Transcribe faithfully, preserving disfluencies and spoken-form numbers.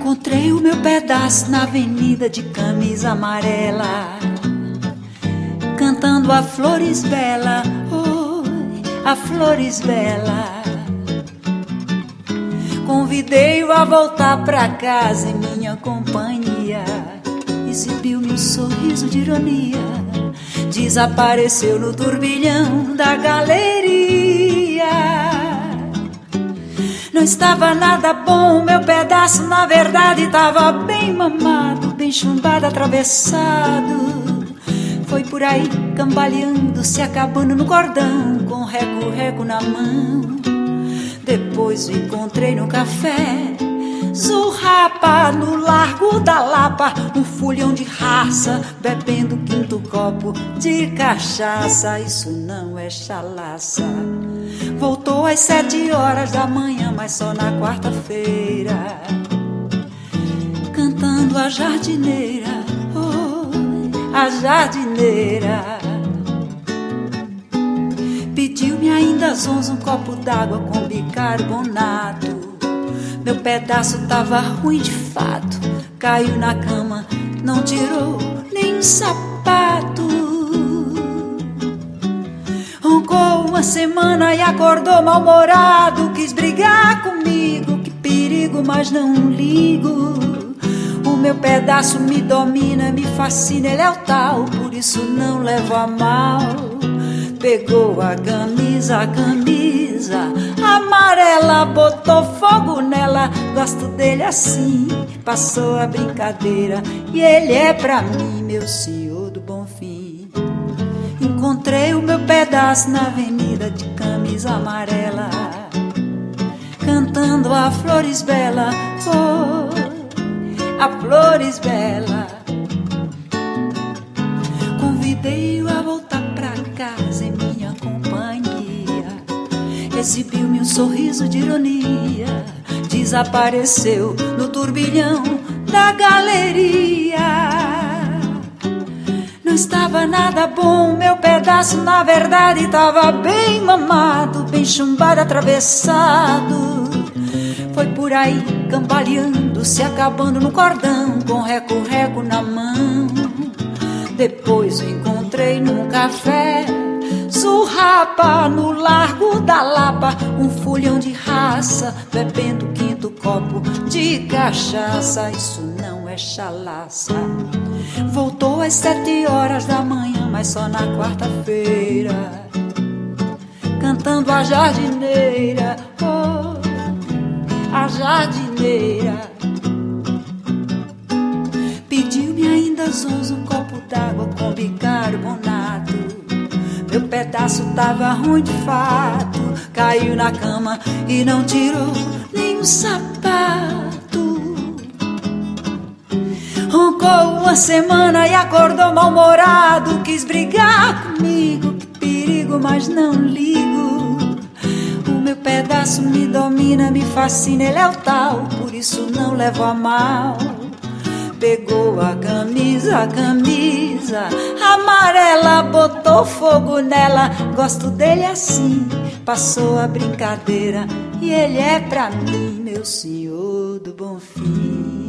Encontrei o meu pedaço na avenida de camisa amarela, cantando a flores bela, oi, a flores bela. Convidei-o a voltar pra casa em minha companhia. Exibiu-me um sorriso de ironia, desapareceu no turbilhão da galeria. Não estava nada bom, meu pedaço na verdade estava bem mamado, bem chumbado, atravessado. Foi por aí cambaleando, se acabando no cordão, com reco-reco na mão. Depois o encontrei no café, zurrapa no Largo da Lapa, um fulhão de raça, bebendo o quinto copo de cachaça. Isso não é chalaça. Voltou às sete horas da manhã, mas só na quarta-feira, cantando a jardineira, oh, a jardineira. Pediu-me ainda zonzo um copo d'água com bicarbonato. Meu pedaço tava ruim de fato, caiu na cama, não tirou nem um sapato. Roncou uma semana e acordou mal-humorado, quis brigar comigo, que perigo, mas não ligo. O meu pedaço me domina, me fascina, ele é o tal, por isso não levo a mal. Pegou a camisa, a camisa amarela, botou fogo nela, gosto dele assim, passou a brincadeira, e ele é pra mim, meu senhor do bom fim. Encontrei o meu pedaço na avenida de camisa amarela, cantando a flores bela, oh, a flores bela. Convidei-o a voltar pra casa em minha companhia. Exibiu-me um sorriso de ironia, desapareceu no turbilhão da galeria. Não estava nada bom, meu pedaço na verdade estava bem mamado, bem chumbado, atravessado. Foi por aí cambaleando, se acabando no cordão, com reco-reco na mão. Depois o encontrei num café, zurrapa no Largo da Lapa, um fulhão de raça, bebendo o quinto copo de cachaça. Isso não é chalaça. Voltou às sete horas da manhã, mas só na quarta-feira, cantando a jardineira, oh, a jardineira. Pediu-me ainda zonzo um copo d'água com bicarbonato. Meu pedaço tava ruim de fato, caiu na cama e não tirou nem um sapato. Roncou uma semana e acordou mal-humorado, quis brigar comigo, que perigo, mas não ligo. O meu pedaço me domina, me fascina, ele é o tal, por isso não levo a mal. Pegou a camisa, a camisa amarela, botou fogo nela, gosto dele assim, passou a brincadeira, e ele é pra mim, meu senhor do bom fim.